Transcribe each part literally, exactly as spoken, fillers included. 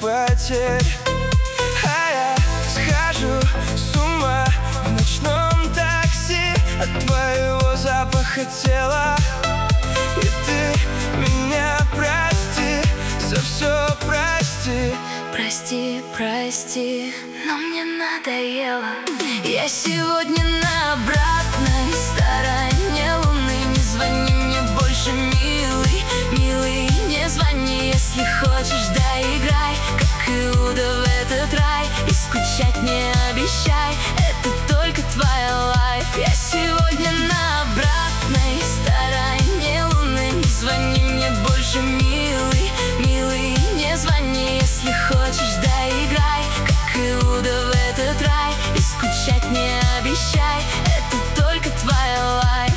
потерь. А я схожу с ума в ночном такси от твоего запаха тела. И ты меня прости, за все прости. Прости, прости, но мне надоело. Я сегодня на обратной стороне луны. Не звони мне больше, милый, милый, не звони. Если хочешь, да играй, как Иуда в этот рай. И скучать не обещай, это только твоя лайф. Я сегодня на обратной стороне луны. Не звони мне больше, милый, милый, не звони. Если хочешь, да играй, как Иуда в этот рай. И скучать не обещай, это только твоя лайф.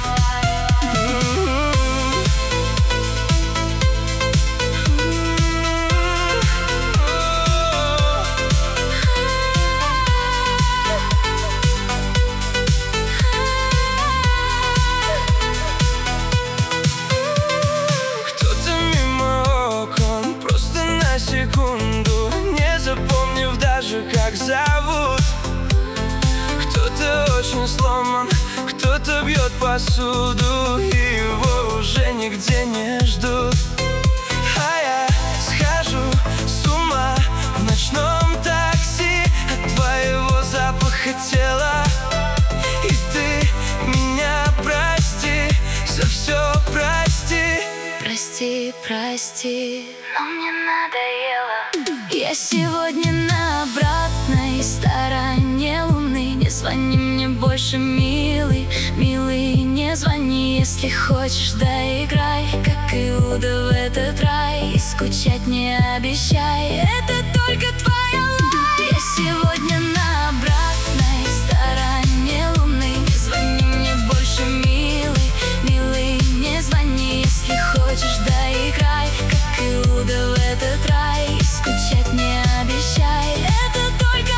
Секунду, не запомнив даже, как зовут. Кто-то очень сломан, кто-то бьет посуду, и его уже нигде не ждут. А я схожу с ума в ночном такси от твоего запаха тела. И ты меня прости, за все прости. Прости, прости, но мне надоело. Я сегодня на обратной стороне луны. Не звони мне больше, милый, милый, не звони. Если хочешь, да играй, как Иуда в этот рай. И скучать не обещай, это только твоя лайф. Я сегодня на обратной стороне луны. Не звони мне больше, милый, милый, не звони. Если хочешь, да играй, как Иуда в этот рай. И скучать не обещай, это только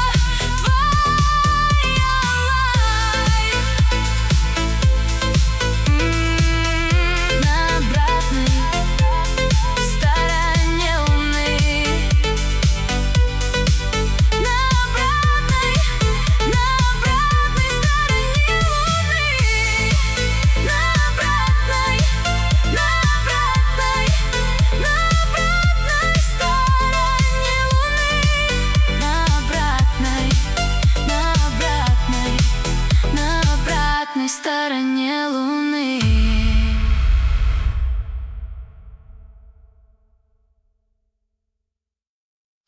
твоя лайф. М-м-м, на обратной стороне луны. На обратной, на обратной стороне луны. На обратной, на обратной, на обратной стороне луны. На обратной, на обратной, на обратной стороне.